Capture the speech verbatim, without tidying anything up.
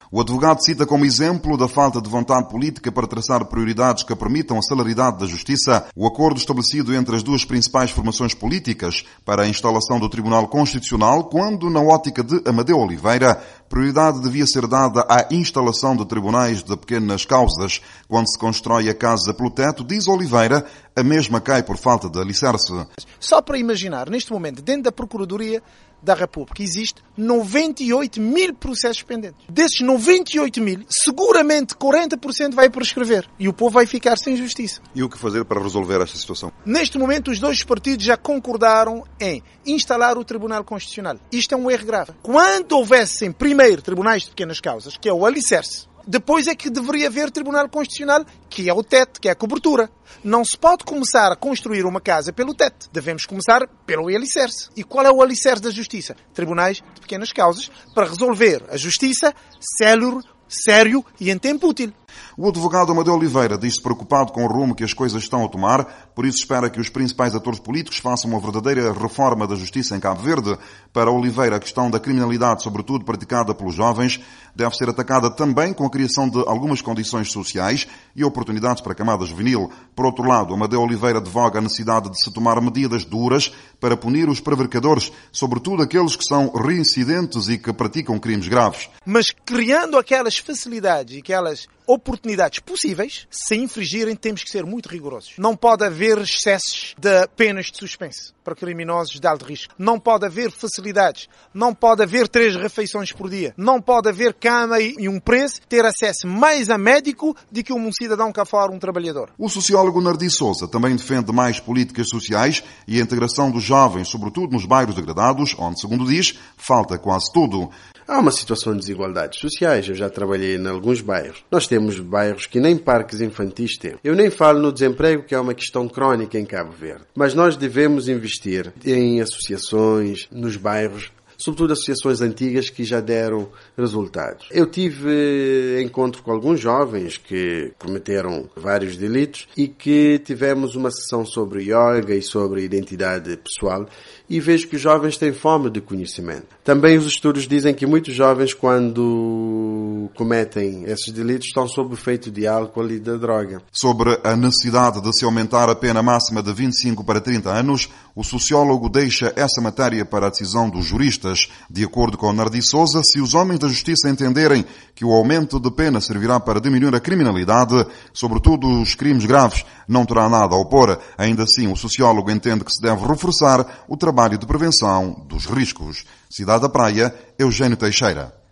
O advogado cita como exemplo da falta de vontade política para traçar prioridades que permitam a celeridade da justiça o acordo estabelecido entre as duas principais formações políticas para a instalação do Tribunal Constitucional, quando, na ótica de Amadeu Oliveira, prioridade devia ser dada à instalação de tribunais de pequenas causas. Quando se constrói a casa pelo teto, diz Oliveira, a mesma cai por falta de alicerce. Só para imaginar, neste momento, dentro da Procuradoria da República, existe noventa e oito mil processos pendentes. Desses noventa e oito mil, seguramente quarenta por cento vai prescrever e o povo vai ficar sem justiça. E o que fazer para resolver esta situação? Neste momento, os dois partidos já concordaram em instalar o Tribunal Constitucional. Isto é um erro grave. Quando houvessem, primeiro, tribunais de pequenas causas, que é o alicerce, depois é que deveria haver Tribunal Constitucional, que é o teto, que é a cobertura. Não se pode começar a construir uma casa pelo teto. Devemos começar pelo alicerce. E qual é o alicerce da justiça? Tribunais de pequenas causas para resolver a justiça célere, sério e em tempo útil. O advogado Amadeu Oliveira diz-se preocupado com o rumo que as coisas estão a tomar, por isso espera que os principais atores políticos façam uma verdadeira reforma da justiça em Cabo Verde. Para Oliveira, a questão da criminalidade, sobretudo praticada pelos jovens, deve ser atacada também com a criação de algumas condições sociais e oportunidades para a camada juvenil. Por outro lado, Amadeu Oliveira advoga a necessidade de se tomar medidas duras para punir os prevaricadores, sobretudo aqueles que são reincidentes e que praticam crimes graves. Mas criando aquelas facilidades e aquelas oportunidades possíveis, se infringirem, temos que ser muito rigorosos. Não pode haver excessos de penas de suspense para criminosos de alto risco. Não pode haver facilidades. Não pode haver três refeições por dia. Não pode haver cama e um preso ter acesso mais a médico do que um cidadão cá fora, um trabalhador. O sociólogo Nardi Souza também defende mais políticas sociais e a integração dos jovens, sobretudo nos bairros degradados, onde, segundo diz, falta quase tudo. Há uma situação de desigualdades sociais. Eu já trabalhei em alguns bairros. Nós temos bairros que nem parques infantis têm. Eu nem falo no desemprego, que é uma questão crónica em Cabo Verde. Mas nós devemos investir em associações, nos bairros, sobretudo associações antigas que já deram resultados. Eu tive encontro com alguns jovens que cometeram vários delitos e que tivemos uma sessão sobre yoga e sobre identidade pessoal e vejo que os jovens têm fome de conhecimento. Também os estudos dizem que muitos jovens, quando cometem esses delitos, estão sob o efeito de álcool e de droga. Sobre a necessidade de se aumentar a pena máxima de vinte e cinco para trinta anos, o sociólogo deixa essa matéria para a decisão dos juristas. De acordo com Nardi Souza, se os homens da justiça entenderem que o aumento de pena servirá para diminuir a criminalidade, sobretudo os crimes graves, não terá nada a opor. Ainda assim, o sociólogo entende que se deve reforçar o trabalho de prevenção dos riscos. Cidade da Praia, Eugênio Teixeira.